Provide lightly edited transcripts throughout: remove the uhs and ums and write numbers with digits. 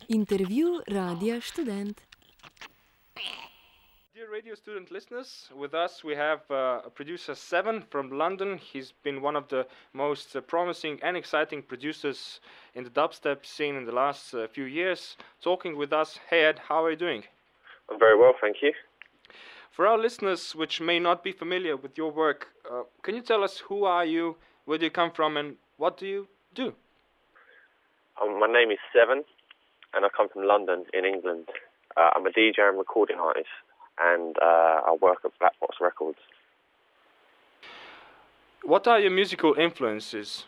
Intervju Radia Študent. Dear Radio Student listeners, with us we have producer Seven from London. He's been one of the most promising and exciting producers in the dubstep scene in the last few years, talking with us. Hey Ed, how are you doing? I'm very well, thank you. For our listeners which may not be familiar with your work, can you tell us who are you, where do you come from, and what do you do? My name is Seven, and I come from London in England. I'm a DJ and recording artist, and I work at Black Box Records. What are your musical influences?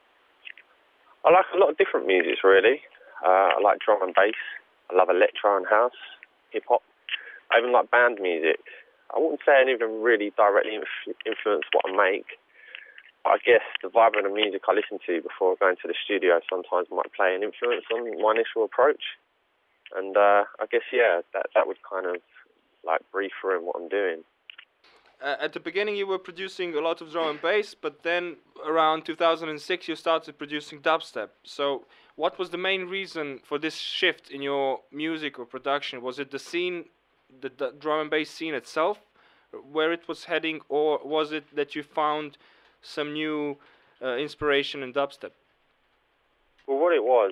I like a lot of different musics, really. I like drum and bass. I love electro and house, hip-hop. I even like band music. I wouldn't say any of them really directly influence what I make. I guess the vibe of the music I listen to before going to the studio sometimes might play an influence on my initial approach. And I guess, that would kind of like breathe through in what I'm doing. At the beginning you were producing a lot of drum and bass, but then around 2006 you started producing dubstep. So what was the main reason for this shift in your music or production? Was it the scene, the drum and bass scene itself, where it was heading, or was it that you found some new inspiration in dubstep? Well, what it was,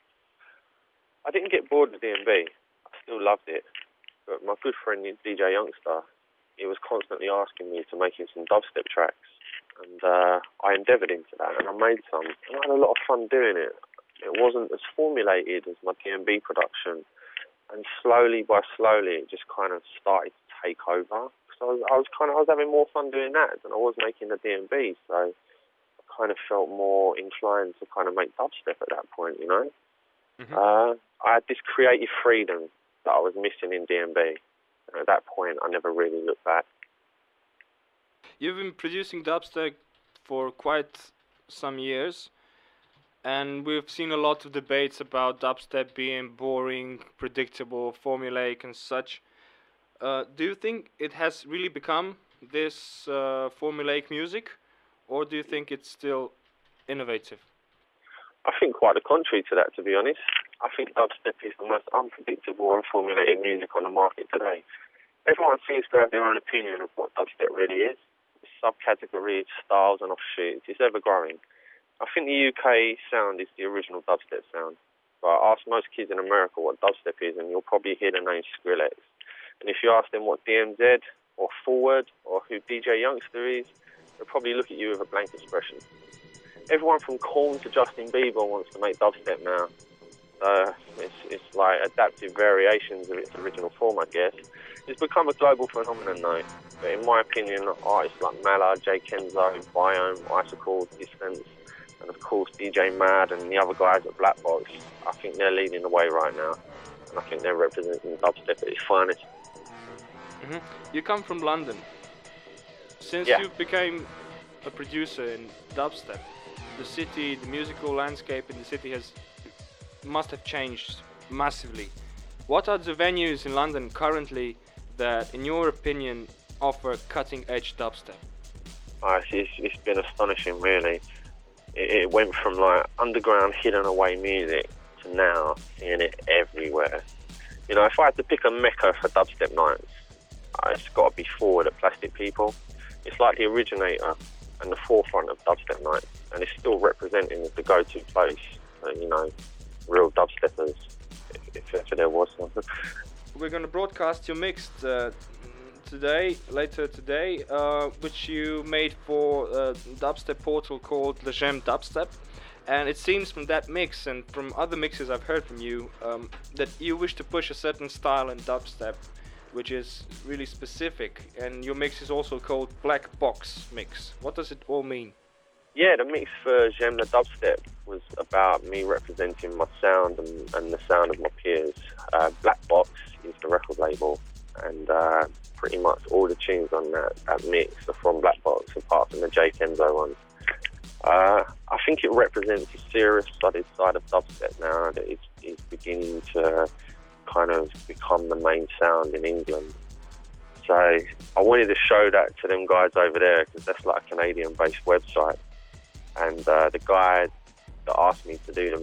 I didn't get bored with D&B. I still loved it. But my good friend DJ Youngster, he was constantly asking me to make him some dubstep tracks. And I endeavoured into that, and I made some. And I had a lot of fun doing it. It wasn't as formulated as my D&B production. And slowly it just kind of started to take over. So I was having more fun doing that than I was making the D&B. So I kind of felt more inclined to kind of make dubstep at that point, you know. Mm-hmm. I had this creative freedom that I was missing in D&B. And at that point, I never really looked back. You've been producing dubstep for quite some years, and we've seen a lot of debates about dubstep being boring, predictable, formulaic and such. Do you think it has really become this formulaic music, or do you think it's still innovative? I think quite the contrary to that, to be honest. I think dubstep is the most unpredictable and formulated music on the market today. Everyone seems to have their own opinion of what dubstep really is. Subcategories, styles and offshoots, it's ever growing. I think the UK sound is the original dubstep sound. But I ask most kids in America what dubstep is, and you'll probably hear the name Skrillex. And if you ask them what DMZ or Forward or who DJ Youngster is, they'll probably look at you with a blank expression. Everyone from Korn to Justin Bieber wants to make dubstep now. It's like adaptive variations of its original form, I guess. It's become a global phenomenon though. But in my opinion, artists like Mala, Jay Kenzo, Biome, Icicle, Distance, and of course DJ Mad and the other guys at Black Box, I think they're leading the way right now. And I think they're representing dubstep at its finest. Mm-hmm. You come from London. Since you became a producer in dubstep, the city, the musical landscape in the city must have changed massively. What are the venues in London currently that, in your opinion, offer cutting-edge dubstep? It's been astonishing, really. It went from like underground, hidden away music to now seeing it everywhere. You know, if I had to pick a mecca for dubstep nights, it's got to be Forward at Plastic People. It's like the originator and the forefront of dubstep nights, and it's still representing as the go-to place for, you know, real dubsteppers, if ever there was one. We're going to broadcast your mix later today, which you made for a dubstep portal called Le Gem Dubstep. And it seems from that mix and from other mixes I've heard from you that you wish to push a certain style in dubstep, which is really specific. And your mix is also called Black Box Mix. What does it all mean? Yeah, the mix for J'aime le Dubstep was about me representing my sound and the sound of my peers. Black Box is the record label, and pretty much all the tunes on that mix are from Black Box, apart from the Jay Kenzo ones. I think it represents a serious, solid side of dubstep now that is beginning to kind of become the main sound in England. So I wanted to show that to them guys over there, because that's like a Canadian-based website. And the guy that asked me to do the mix,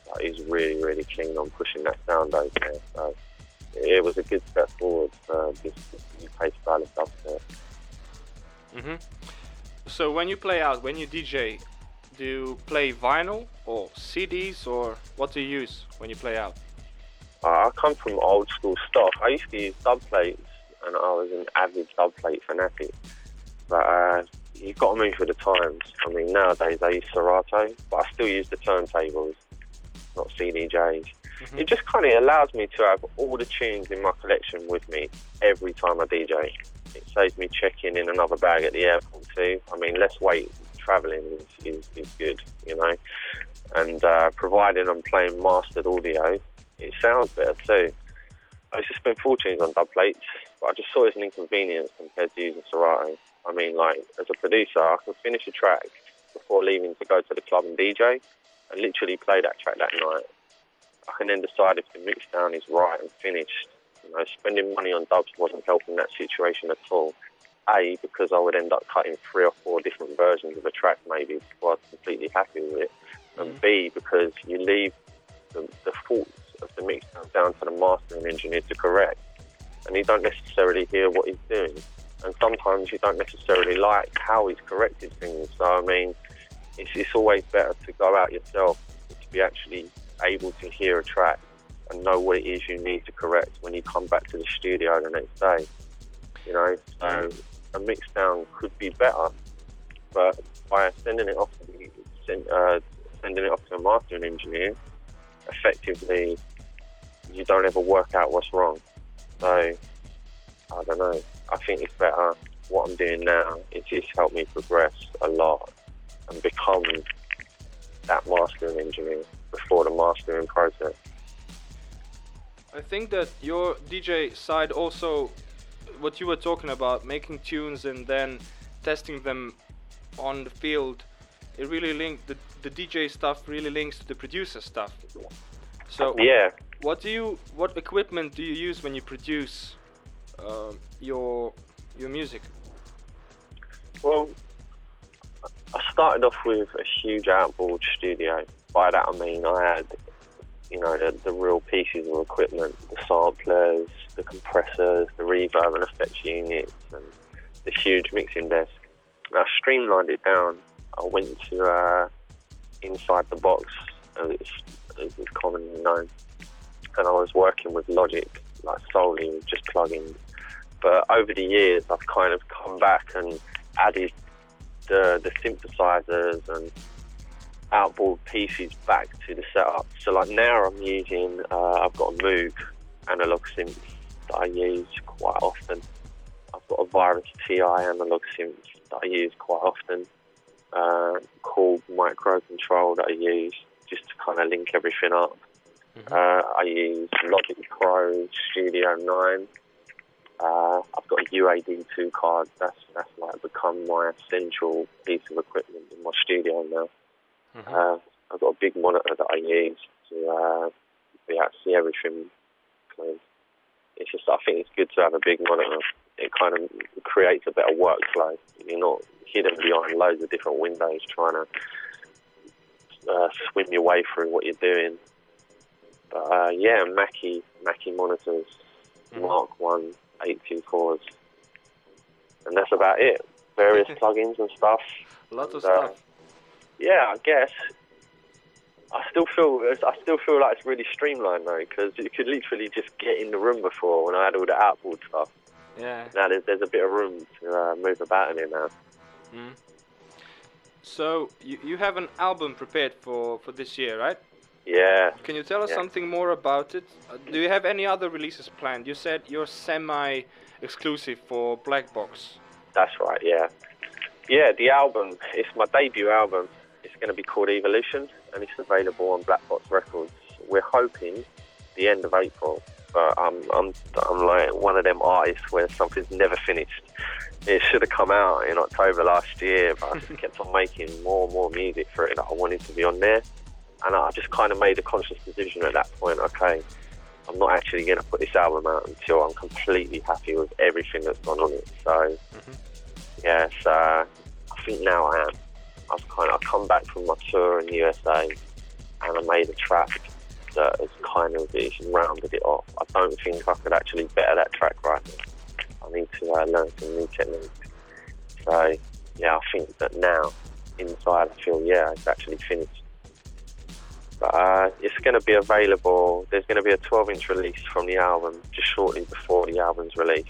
he's really, really keen on pushing that sound over there. So it was a good step forward for this UK style of dubstep. Mm-hmm. So when you play out, when you DJ, do you play vinyl or CDs, or what do you use when you play out? I come from old school stock. I used to use dub plates, and I was an avid dub plate fanatic. But you've got to move with the times. I mean, nowadays I use Serato, but I still use the turntables, not CDJs. Mm-hmm. It just kind of allows me to have all the tunes in my collection with me every time I DJ. It saves me checking in another bag at the airport too. I mean, less weight travelling is good, you know. And providing I'm playing mastered audio, it sounds better too. I used to spend fortunes on dub plates, but I just saw it as an inconvenience compared to using Serato. I mean, like, as a producer, I can finish a track before leaving to go to the club and DJ and literally play that track that night. I can then decide if the mix down is right and finished. You know, spending money on dubs wasn't helping that situation at all. A, because I would end up cutting 3 or 4 different versions of a track maybe before I was completely happy with it. And B, because you leave the faults of the mix down to the mastering engineer to correct. And you don't necessarily hear what he's doing. And sometimes you don't necessarily like how he's corrected things. So, I mean, it's always better to go out yourself, to be actually able to hear a track and know what it is you need to correct when you come back to the studio the next day. You know, so a mix down could be better, but by sending it off to a mastering engineer, effectively, you don't ever work out what's wrong. So, I don't know. I think it's better. What I'm doing now, it's just helped me progress a lot and become that mastering engineer before the mastering process. I think that your DJ side also, what you were talking about, making tunes and then testing them on the field, it really linked, the DJ stuff really links to the producer stuff. So yeah. What equipment do you use when you produce your music? Well, I started off with a huge outboard studio. By that I mean I had, you know, the real pieces of equipment, the samplers, the compressors, the reverb and effects units, and the huge mixing desk. And I streamlined it down. I went to Inside the Box, as it's commonly known, and I was working with Logic, like solely with just plugins. But over the years, I've kind of come back and added the synthesizers and outboard pieces back to the setup. So like now I'm using, I've got a Moog analog synth that I use quite often. I've got a Virus TI analog synth that I use quite often, called Microcontrol that I use just to kind of link everything up. I use Logic Pro Studio 9. I've got a UAD2 card. That's like become my essential piece of equipment in my studio now. I've got a big monitor that I use to be able to see everything. It's just, I think it's good to have a big monitor. It kind of creates a better workflow. You're not hidden behind loads of different windows trying to swim your way through what you're doing. But yeah, Mackie monitors, Mark 1 824s, and that's about it. Various plugins and stuff. Lots of stuff. Yeah, I guess. I still feel like it's really streamlined though, because you could literally just get in the room before when I had all the outboard stuff. Yeah. Now there's a bit of room to move about in it now. So you have an album prepared for this year, right? Yeah. Can you tell us something more about it? Do you have any other releases planned? You said you're semi-exclusive for Black Box. That's right, yeah. Yeah, the album, it's my debut album. It's going to be called Evolution, and it's available on Black Box Records. We're hoping the end of April, but I'm like one of them artists where something's never finished. It should have come out in October last year, but I just kept on making more and more music for it that I wanted to be on there. And I just kind of made a conscious decision at that point, okay, I'm not actually going to put this album out until I'm completely happy with everything that's gone on it. So, yes, I think now I am. I've come back from my tour in the USA, and I made a track that has kind of rounded it off. I don't think I could actually better that track right now. I need to learn some new techniques. So, yeah, I think that now, inside, I feel, yeah, it's actually finished. But it's going to be available. There's going to be a 12-inch release from the album just shortly before the album's release.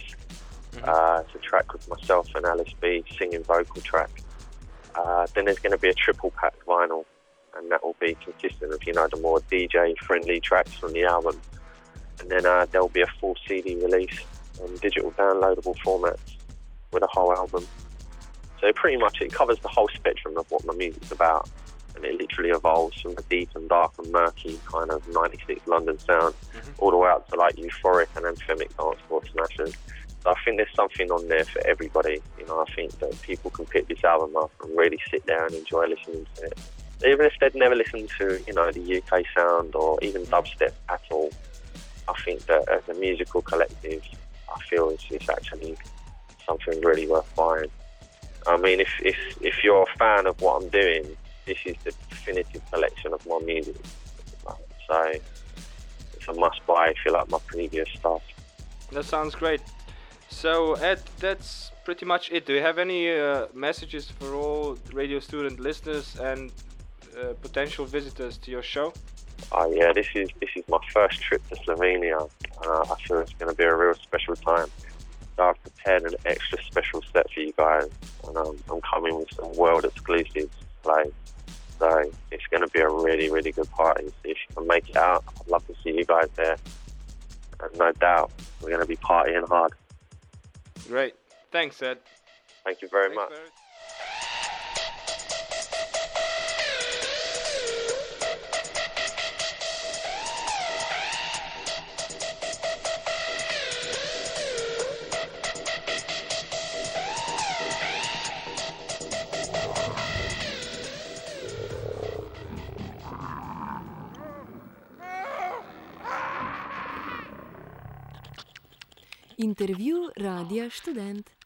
It's a track with myself and Alice B, singing vocal track. Then there's going to be a triple pack vinyl, and that will be consistent of, the more DJ-friendly tracks from the album. And then there'll be a full CD release on digital downloadable formats with a whole album. So pretty much it covers the whole spectrum of what my music's about. And it literally evolves from the deep and dark and murky kind of 96 London sound all the way up to like euphoric and anthemic dancehall smashers. So I think there's something on there for everybody. I think that people can pick this album up and really sit there and enjoy listening to it. Even if they'd never listened to, the UK sound or even dubstep at all, I think that as a musical collective, I feel it's actually something really worth buying. I mean, if you're a fan of what I'm doing, this is the definitive collection of my music. So it's a must-buy if you like my previous stuff. That sounds great. So, Ed, that's pretty much it. Do you have any messages for all Radio Student listeners and potential visitors to your show? Oh yeah, this is my first trip to Slovenia. I feel it's going to be a real special time. So I've prepared an extra special set for you guys, and I'm coming with some world exclusives to play. So it's going to be a really, really good party. So if you can make it out, I'd love to see you guys there. And no doubt, we're going to be partying hard. Great. Thanks, Ed. Thank you very much. Intervju Radia Študent.